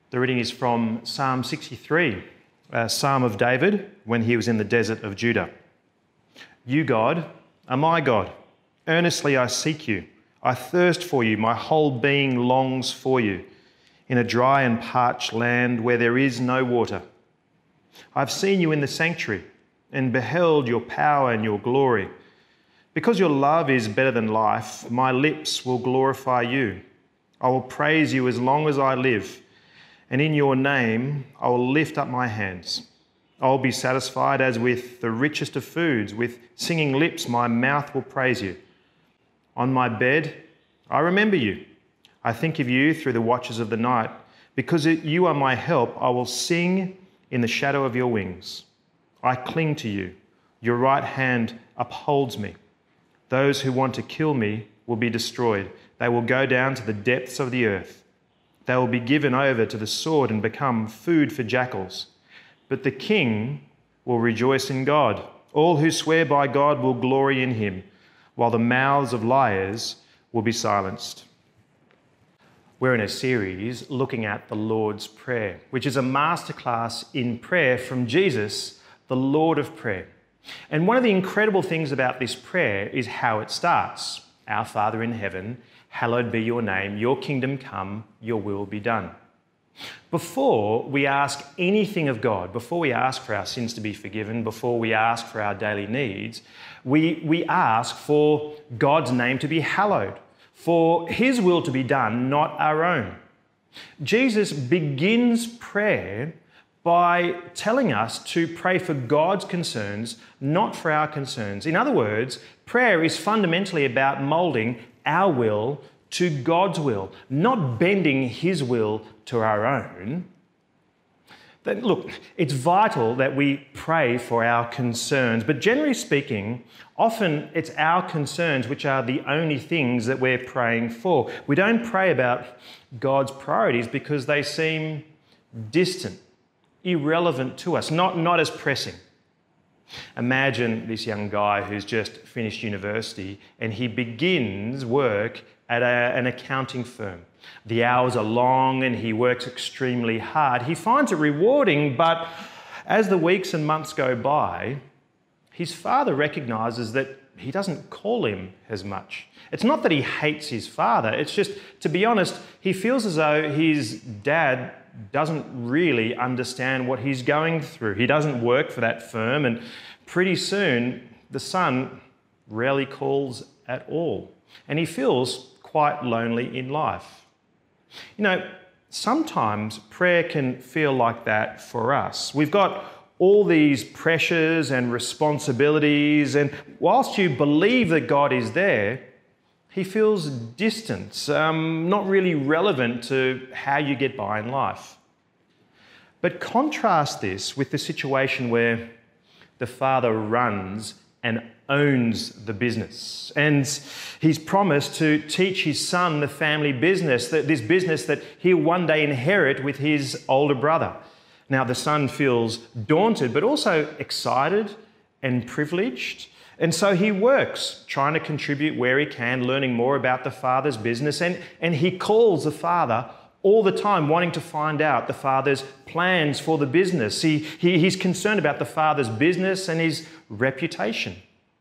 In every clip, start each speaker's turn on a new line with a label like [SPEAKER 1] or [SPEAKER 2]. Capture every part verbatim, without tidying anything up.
[SPEAKER 1] The reading is from Psalm sixty-three, a psalm of David when he was in the desert of Judah. You, God, are my God. Earnestly I seek you. I thirst for you. My whole being longs for you in a dry and parched land where there is no water. I've seen you in the sanctuary and beheld your power and your glory. Because your love is better than life, my lips will glorify you. I will praise you as long as I live, and in your name I will lift up my hands. I will be satisfied as with the richest of foods. With singing lips my mouth will praise you. On my bed I remember you. I think of you through the watches of the night. Because you are my help, I will sing in the shadow of your wings. I cling to you. Your right hand upholds me. Those who want to kill me will be destroyed. They will go down to the depths of the earth. They will be given over to the sword and become food for jackals. But the king will rejoice in God. All who swear by God will glory in him, while the mouths of liars will be silenced. We're in a series looking at the Lord's Prayer, which is a masterclass in prayer from Jesus, the Lord of Prayer. And one of the incredible things about this prayer is how it starts. Our Father in heaven, hallowed be your name, your kingdom come, your will be done. Before we ask anything of God, before we ask for our sins to be forgiven, before we ask for our daily needs, we, we ask for God's name to be hallowed, for his will to be done, not our own. Jesus begins prayer by telling us to pray for God's concerns, not for our concerns. In other words, prayer is fundamentally about moulding our will to God's will, not bending his will to our own. Then look, it's vital that we pray for our concerns, but generally speaking, often it's our concerns which are the only things that we're praying for. We don't pray about God's priorities because they seem distant, irrelevant to us, not, not as pressing. Imagine this young guy who's just finished university and he begins work at a, an accounting firm. The hours are long and he works extremely hard. He finds it rewarding, but as the weeks and months go by, his father recognises that he doesn't call him as much. It's not that he hates his father, it's just, to be honest, he feels as though his dad doesn't really understand what he's going through. He doesn't work for that firm, and pretty soon the son rarely calls at all. And he feels quite lonely in life. You know, sometimes prayer can feel like that for us. We've got all these pressures and responsibilities, and whilst you believe that God is there, he feels distant, um, not really relevant to how you get by in life. But contrast this with the situation where the father runs and owns the business. And he's promised to teach his son the family business, that this business that he'll one day inherit with his older brother. Now, the son feels daunted, but also excited and privileged. And so he works, trying to contribute where he can, learning more about the father's business. And, and he calls the father all the time, wanting to find out the father's plans for the business. He, he, he's concerned about the father's business and his reputation.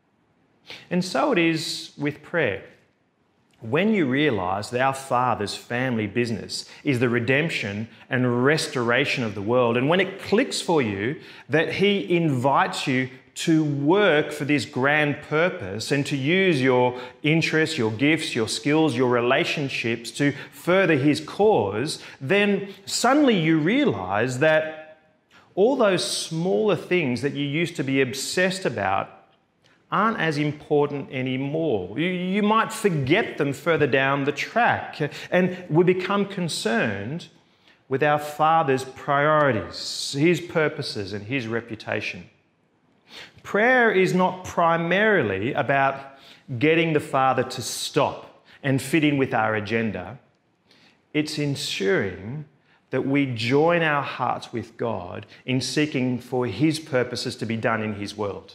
[SPEAKER 1] And so it is with prayer. When you realise that our Father's family business is the redemption and restoration of the world, and when it clicks for you that he invites you to work for this grand purpose and to use your interests, your gifts, your skills, your relationships to further his cause, then suddenly you realise that all those smaller things that you used to be obsessed about aren't as important anymore. You, you might forget them further down the track, and we become concerned with our Father's priorities, his purposes and his reputation. Prayer is not primarily about getting the Father to stop and fit in with our agenda. It's ensuring that we join our hearts with God in seeking for his purposes to be done in his world.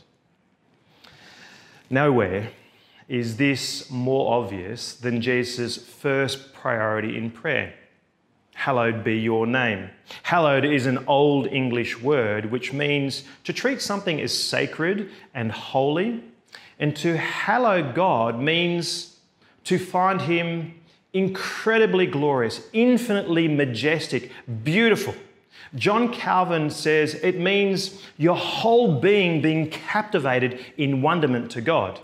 [SPEAKER 1] Nowhere is this more obvious than Jesus' first priority in prayer. hallowed be your name. Hallowed is an old English word which means to treat something as sacred and holy. And to hallow God means to find him incredibly glorious, infinitely majestic, beautiful. John Calvin says it means your whole being being captivated in wonderment to God.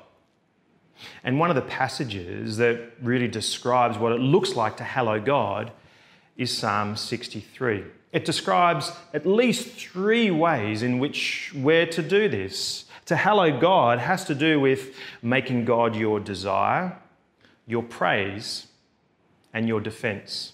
[SPEAKER 1] And one of the passages that really describes what it looks like to hallow God is Psalm sixty-three. It describes at least three ways in which we're to do this. To hallow God has to do with making God your desire, your praise, and your defense.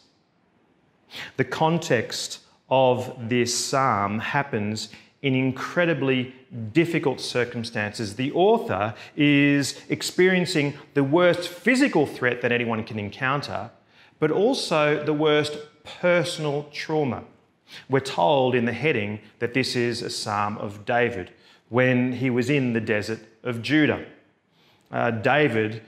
[SPEAKER 1] The context of this psalm happens in incredibly difficult circumstances. The author is experiencing the worst physical threat that anyone can encounter, but also the worst personal trauma. We're told in the heading that this is a psalm of David when he was in the desert of Judah. Uh, David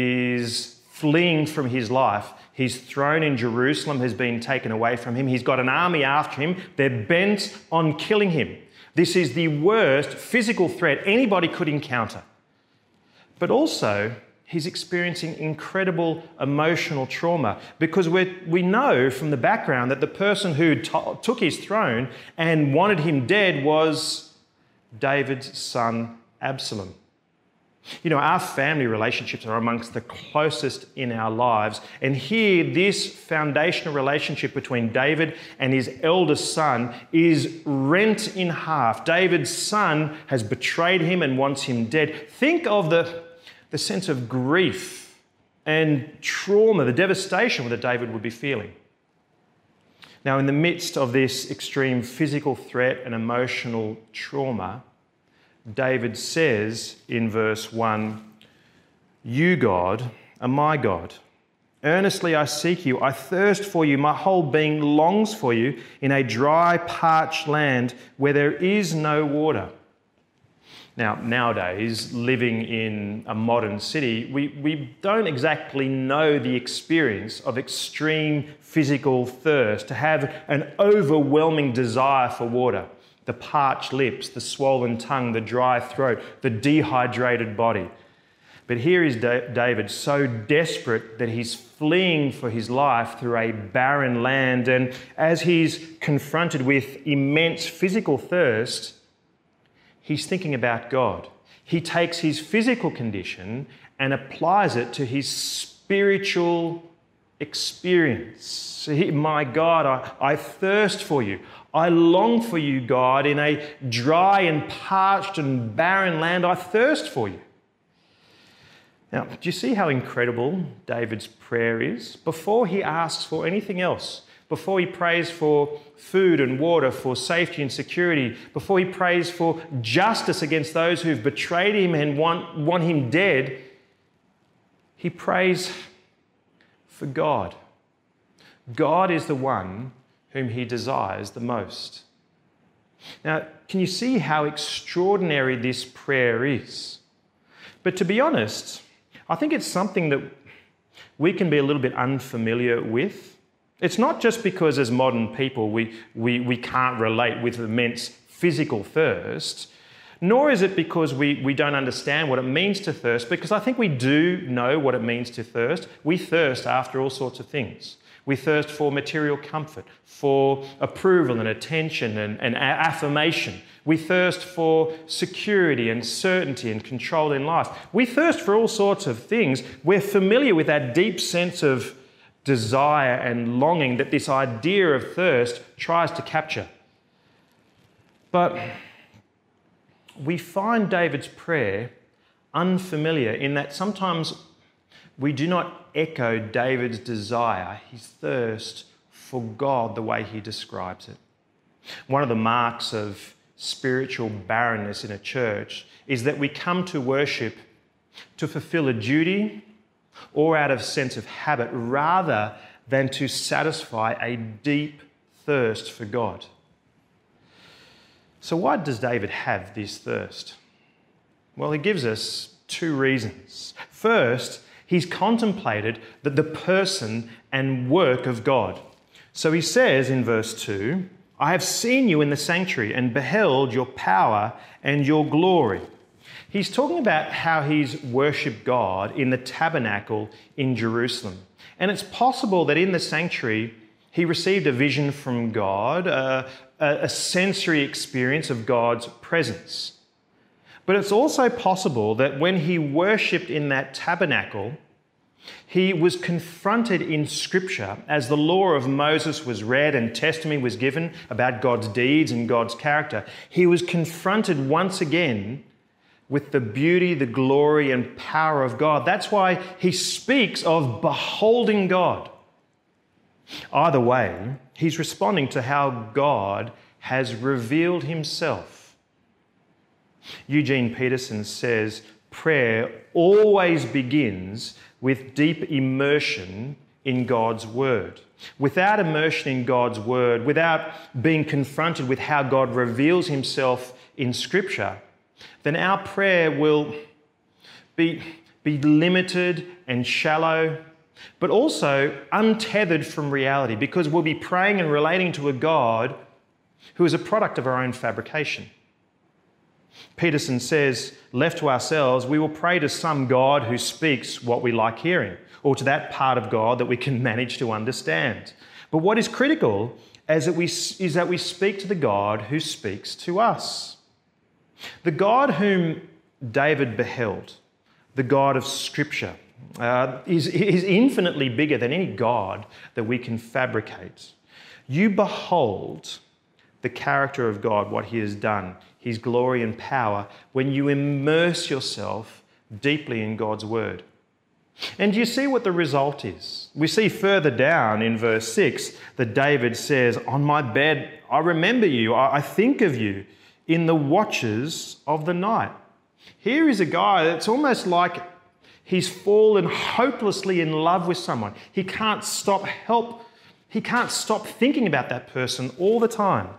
[SPEAKER 1] is fleeing from his life. His throne in Jerusalem has been taken away from him. He's got an army after him. They're bent on killing him. This is the worst physical threat anybody could encounter. But also, he's experiencing incredible emotional trauma because we we know from the background that the person who t- took his throne and wanted him dead was David's son Absalom. You know, our family relationships are amongst the closest in our lives. And here, this foundational relationship between David and his eldest son is rent in half. David's son has betrayed him and wants him dead. Think of the, the sense of grief and trauma, the devastation that David would be feeling. Now, in the midst of this extreme physical threat and emotional trauma, David says in verse one, "You, God, are my God. Earnestly I seek you. I thirst for you. My whole being longs for you in a dry, parched land where there is no water." Now, nowadays, living in a modern city, we, we don't exactly know the experience of extreme physical thirst, to have an overwhelming desire for water. The parched lips, the swollen tongue, the dry throat, the dehydrated body. But here is David, so desperate that he's fleeing for his life through a barren land. And as he's confronted with immense physical thirst, he's thinking about God. He takes his physical condition and applies it to his spiritual experience. He, my God, I, I thirst for you. I long for you, God, in a dry and parched and barren land. I thirst for you. Now, do you see how incredible David's prayer is? Before he asks for anything else, before he prays for food and water, for safety and security, before he prays for justice against those who've betrayed him and want, want him dead, he prays for God. God is the one whom he desires the most. Now, can you see how extraordinary this prayer is? But to be honest, I think it's something that we can be a little bit unfamiliar with. It's not just because as modern people we, we, we can't relate with immense physical thirst, nor is it because we, we don't understand what it means to thirst, because I think we do know what it means to thirst. We thirst after all sorts of things. We thirst for material comfort, for approval and attention and, and affirmation. We thirst for security and certainty and control in life. We thirst for all sorts of things. We're familiar with that deep sense of desire and longing that this idea of thirst tries to capture. But we find David's prayer unfamiliar in that sometimes we do not echo David's desire, his thirst for God, the way he describes it. One of the marks of spiritual barrenness in a church is that we come to worship to fulfill a duty or out of sense of habit rather than to satisfy a deep thirst for God. So why does David have this thirst? Well, he gives us two reasons. First, he's contemplated that the person and work of God. So he says in verse two, I have seen you in the sanctuary and beheld your power and your glory. He's talking about how he's worshipped God in the tabernacle in Jerusalem. And it's possible that in the sanctuary, he received a vision from God, a, a sensory experience of God's presence. But it's also possible that when he worshipped in that tabernacle, he was confronted in Scripture as the law of Moses was read and testimony was given about God's deeds and God's character. He was confronted once again with the beauty, the glory and power of God. That's why he speaks of beholding God. Either way, he's responding to how God has revealed himself. Eugene Peterson says, prayer always begins with deep immersion in God's word. Without immersion in God's word, without being confronted with how God reveals himself in Scripture, then our prayer will be, be limited and shallow, but also untethered from reality, because we'll be praying and relating to a God who is a product of our own fabrication. Peterson says, left to ourselves, we will pray to some God who speaks what we like hearing, or to that part of God that we can manage to understand. But what is critical is that we, is that we speak to the God who speaks to us. The God whom David beheld, the God of Scripture, uh, is, is infinitely bigger than any God that we can fabricate. You behold the character of God, what he has done, his glory and power, when you immerse yourself deeply in God's word. And you see what the result is. We see further down in verse six that David says, on my bed, I remember you, I think of you in the watches of the night. Here is a guy that's almost like he's fallen hopelessly in love with someone. He can't stop help. He can't stop thinking about that person all the time.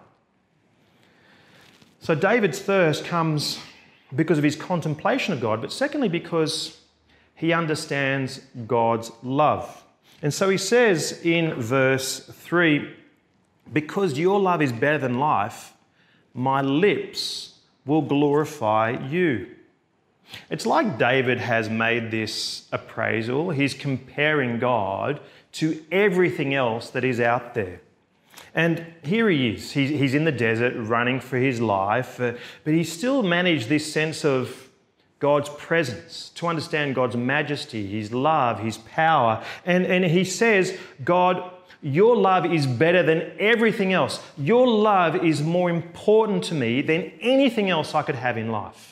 [SPEAKER 1] So David's thirst comes because of his contemplation of God, but secondly because he understands God's love. And so he says in verse three, because your love is better than life, my lips will glorify you. It's like David has made this appraisal. He's comparing God to everything else that is out there. And here he is. He's, he's in the desert running for his life, uh, but he still managed this sense of God's presence, to understand God's majesty, his love, his power. And, and he says, God, your love is better than everything else. Your love is more important to me than anything else I could have in life.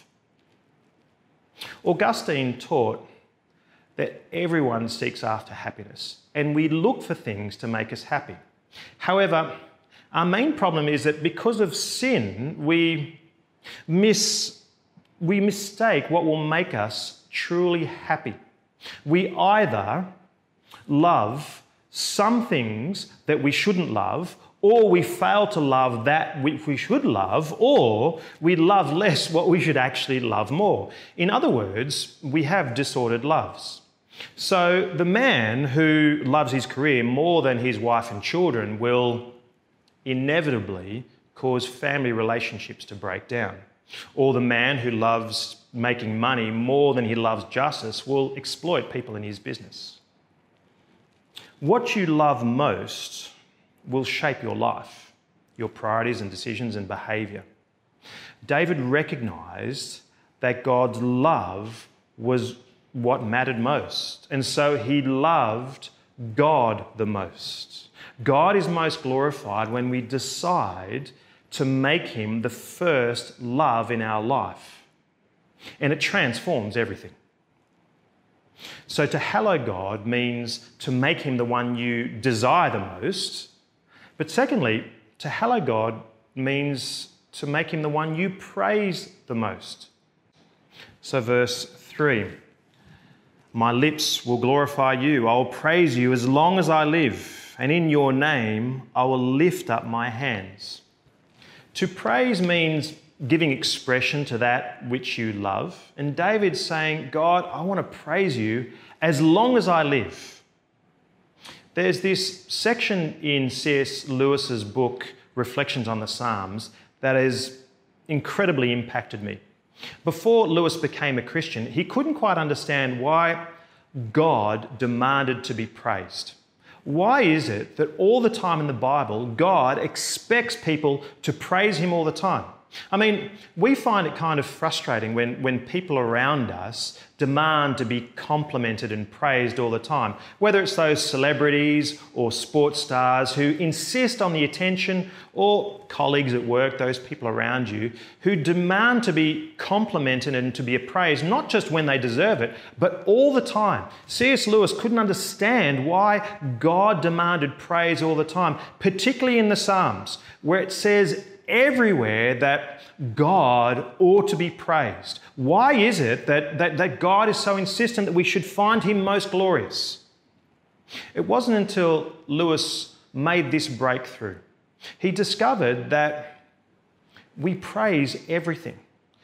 [SPEAKER 1] Augustine taught that everyone seeks after happiness, and we look for things to make us happy. However, our main problem is that because of sin, we miss, we mistake what will make us truly happy. We either love some things that we shouldn't love, or we fail to love that which we should love, or we love less what we should actually love more. In other words, we have disordered loves. So the man who loves his career more than his wife and children will inevitably cause family relationships to break down. Or the man who loves making money more than he loves justice will exploit people in his business. What you love most will shape your life, your priorities and decisions and behaviour. David recognised that God's love was what mattered most, and so he loved God the most. God is most glorified when we decide to make him the first love in our life, and it transforms everything. So to hallow God means to make him the one you desire the most, but secondly, to hallow God means to make him the one you praise the most. So verse three, my lips will glorify you. I will praise you as long as I live, and in your name I will lift up my hands. To praise means giving expression to that which you love. And David's saying, God, I want to praise you as long as I live. There's this section in C S Lewis's book, Reflections on the Psalms, that has incredibly impacted me. Before Lewis became a Christian, he couldn't quite understand why God demanded to be praised. Why is it that all the time in the Bible, God expects people to praise him all the time? I mean, we find it kind of frustrating when, when people around us demand to be complimented and praised all the time, whether it's those celebrities or sports stars who insist on the attention, or colleagues at work, those people around you, who demand to be complimented and to be appraised, not just when they deserve it, but all the time. C S Lewis couldn't understand why God demanded praise all the time, particularly in the Psalms, where it says everywhere that God ought to be praised. Why is it that, that, that God is so insistent that we should find him most glorious? It wasn't until Lewis made this breakthrough. He discovered that we praise everything.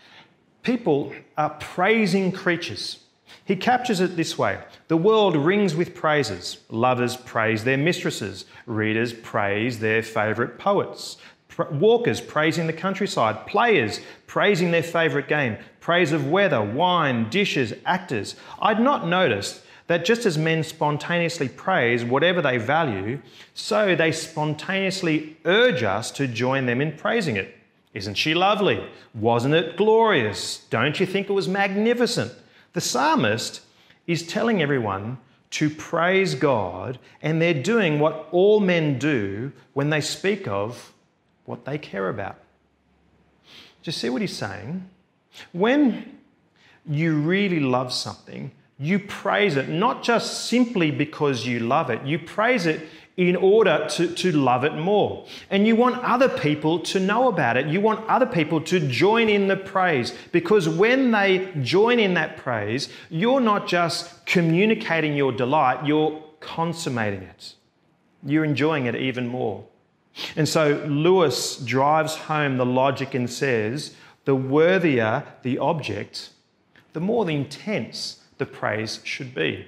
[SPEAKER 1] People are praising creatures. He captures it this way: the world rings with praises. Lovers praise their mistresses. Readers praise their favourite poets. Walkers praising the countryside, players praising their favourite game, praise of weather, wine, dishes, actors. I'd not noticed that just as men spontaneously praise whatever they value, so they spontaneously urge us to join them in praising it. Isn't she lovely? Wasn't it glorious? Don't you think it was magnificent? The psalmist is telling everyone to praise God, and they're doing what all men do when they speak of what they care about. Do you see what he's saying? When you really love something, you praise it, not just simply because you love it. You praise it in order to, to love it more. And you want other people to know about it. You want other people to join in the praise, because when they join in that praise, you're not just communicating your delight, you're consummating it. You're enjoying it even more. And so Lewis drives home the logic and says, the worthier the object, the more intense the praise should be.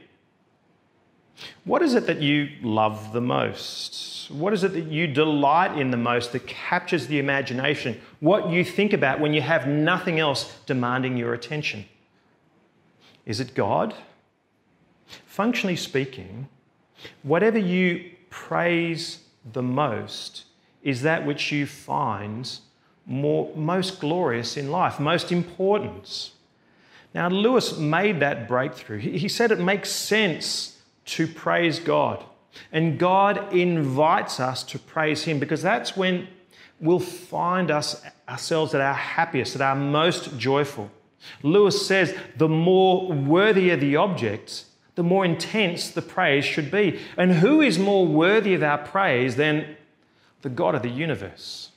[SPEAKER 1] What is it that you love the most? What is it that you delight in the most that captures the imagination? What you think about when you have nothing else demanding your attention? Is it God? Functionally speaking, whatever you praise the most is that which you find more, most glorious in life, most important. Now, Lewis made that breakthrough. He, he said it makes sense to praise God. And God invites us to praise him, because that's when we'll find us ourselves at our happiest, at our most joyful. Lewis says the more worthier the object, the more intense the praise should be. And who is more worthy of our praise than the God of the universe?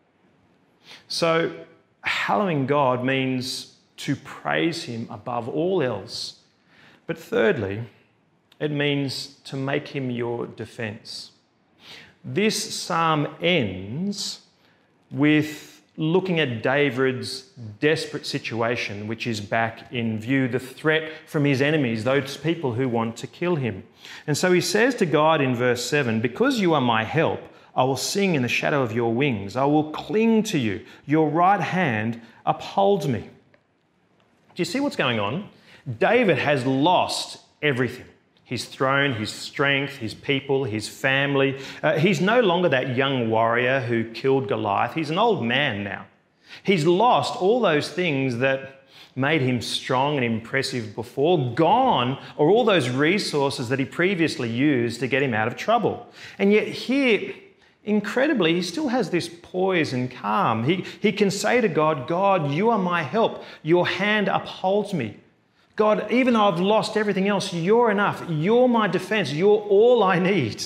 [SPEAKER 1] So, hallowing God means to praise him above all else. But thirdly, it means to make him your defense. This psalm ends with looking at David's desperate situation, which is back in view, the threat from his enemies, those people who want to kill him. And so he says to God in verse seven, because you are my help, I will sing in the shadow of your wings. I will cling to you. Your right hand upholds me. Do you see what's going on? David has lost everything. His throne, his strength, his people, his family. Uh, he's no longer that young warrior who killed Goliath. He's an old man now. He's lost all those things that made him strong and impressive before. Gone are all those resources that he previously used to get him out of trouble. And yet here, incredibly, he still has this poise and calm. He, he can say to God, God, you are my help. Your hand upholds me. God, even though I've lost everything else, you're enough. You're my defense. You're all I need.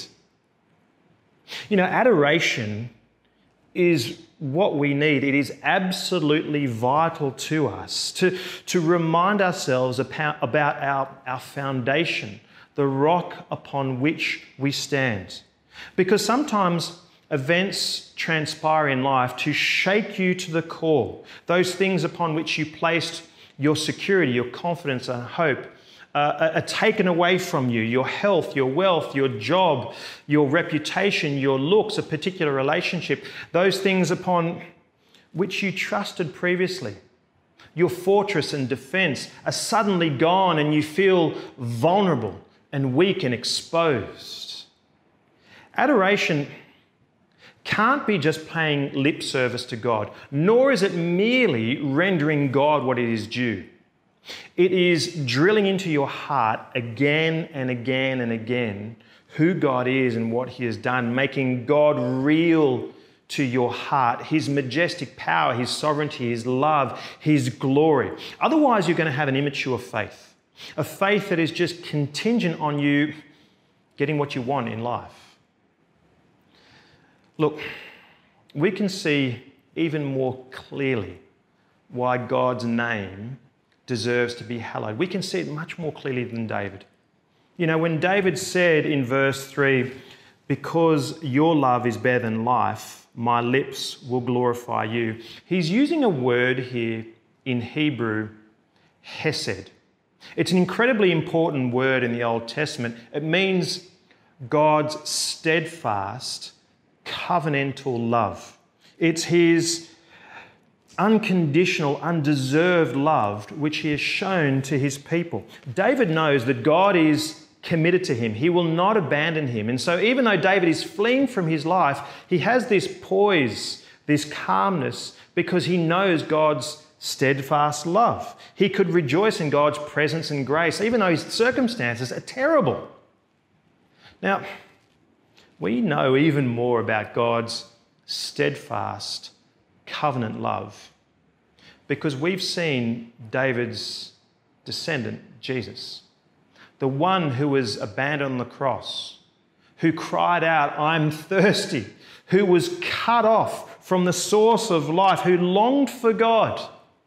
[SPEAKER 1] You know, adoration is what we need. It is absolutely vital to us to, to remind ourselves about, about our, our foundation, the rock upon which we stand. Because sometimes events transpire in life to shake you to the core. Those things upon which you placed your security, your confidence and hope uh, are taken away from you, your health, your wealth, your job, your reputation, your looks, a particular relationship, those things upon which you trusted previously, your fortress and defense, are suddenly gone and you feel vulnerable and weak and exposed. Adoration can't be just paying lip service to God, nor is it merely rendering God what it is due. It is drilling into your heart again and again and again who God is and what He has done, making God real to your heart, His majestic power, His sovereignty, His love, His glory. Otherwise, you're going to have an immature faith, a faith that is just contingent on you getting what you want in life. Look, we can see even more clearly why God's name deserves to be hallowed. We can see it much more clearly than David. You know, when David said in verse three, "Because your love is better than life, my lips will glorify you," he's using a word here in Hebrew, hesed. It's an incredibly important word in the Old Testament. It means God's steadfast, covenantal love. It's His unconditional, undeserved love which He has shown to His people. David knows that God is committed to him. He will not abandon him. And so even though David is fleeing from his life, he has this poise, this calmness, because he knows God's steadfast love. He could rejoice in God's presence and grace, even though his circumstances are terrible. Now, we know even more about God's steadfast covenant love because we've seen David's descendant, Jesus, the one who was abandoned on the cross, who cried out, "I'm thirsty," who was cut off from the source of life, who longed for God,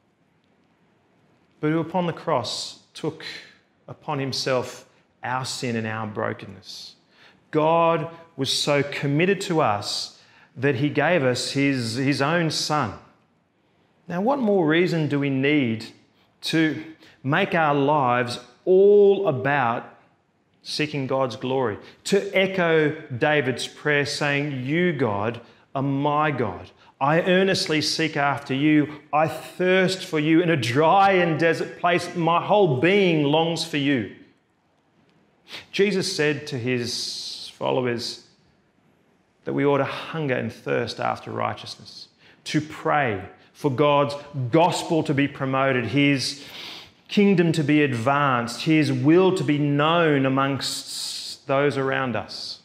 [SPEAKER 1] but who upon the cross took upon himself our sin and our brokenness. God was so committed to us that he gave us his, his own son. Now, what more reason do we need to make our lives all about seeking God's glory? To echo David's prayer saying, "You, God, are my God. I earnestly seek after you. I thirst for you in a dry and desert place. My whole being longs for you." Jesus said to his followers that we ought to hunger and thirst after righteousness, to pray for God's gospel to be promoted, his kingdom to be advanced, his will to be known amongst those around us.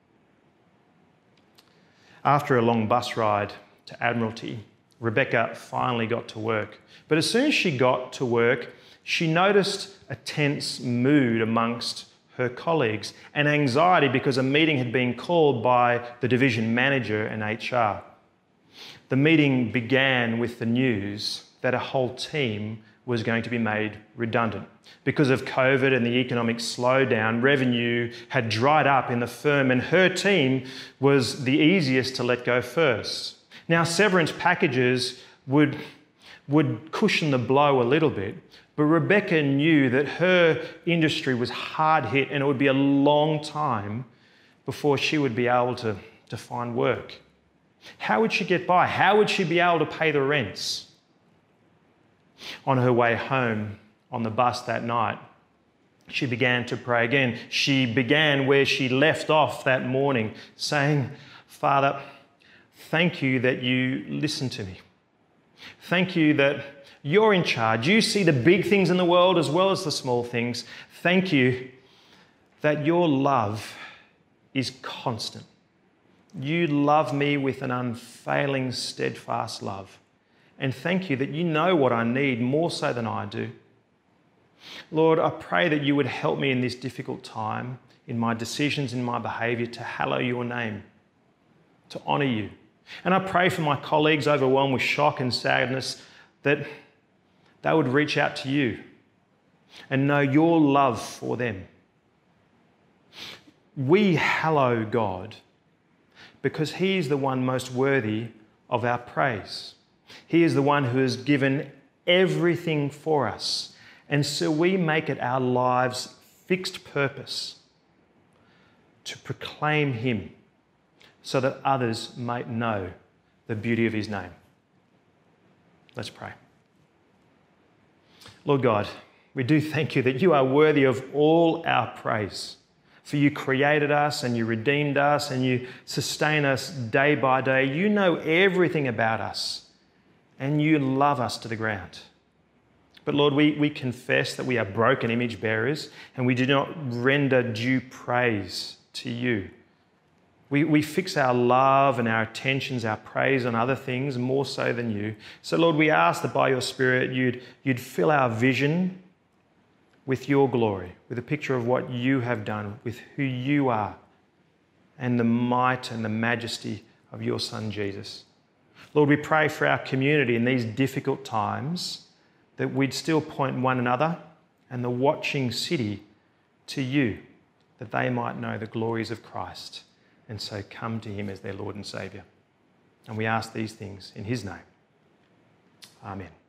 [SPEAKER 1] After a long bus ride to Admiralty, Rebecca finally got to work. But as soon as she got to work, she noticed a tense mood amongst her colleagues and anxiety because a meeting had been called by the division manager and H R. The meeting began with the news that a whole team was going to be made redundant. Because of COVID and the economic slowdown, revenue had dried up in the firm and her team was the easiest to let go first. Now, severance packages would, would cushion the blow a little bit, but Rebecca knew that her industry was hard hit and it would be a long time before she would be able to, to find work. How would she get by? How would she be able to pay the rents? On her way home on the bus that night, she began to pray again. She began where she left off that morning, saying, "Father, thank you that you listen to me. Thank you that you're in charge. You see the big things in the world as well as the small things. Thank you that your love is constant. You love me with an unfailing, steadfast love. And thank you that you know what I need more so than I do. Lord, I pray that you would help me in this difficult time, in my decisions, in my behaviour, to hallow your name, to honour you. And I pray for my colleagues overwhelmed with shock and sadness that they would reach out to you and know your love for them. We hallow God because he is the one most worthy of our praise. He is the one who has given everything for us And so we make it our lives' fixed purpose to proclaim him so that others might know the beauty of his name. Let's pray. Lord God, we do thank you that you are worthy of all our praise. For you created us and you redeemed us and you sustain us day by day. You know everything about us and you love us to the ground. But Lord, we, we confess that we are broken image bearers and we do not render due praise to you. We, we fix our love and our attentions, our praise on other things more so than you. So Lord, we ask that by your Spirit you'd, you'd fill our vision with your glory, with a picture of what you have done, with who you are, and the might and the majesty of your Son, Jesus. Lord, we pray for our community in these difficult times that we'd still point one another and the watching city to you, that they might know the glories of Christ and so come to him as their Lord and Saviour. And we ask these things in his name. Amen.